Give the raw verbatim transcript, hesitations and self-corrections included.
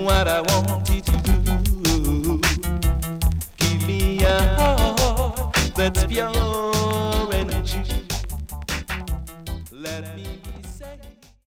what I want you to do. Give me a heart that's pure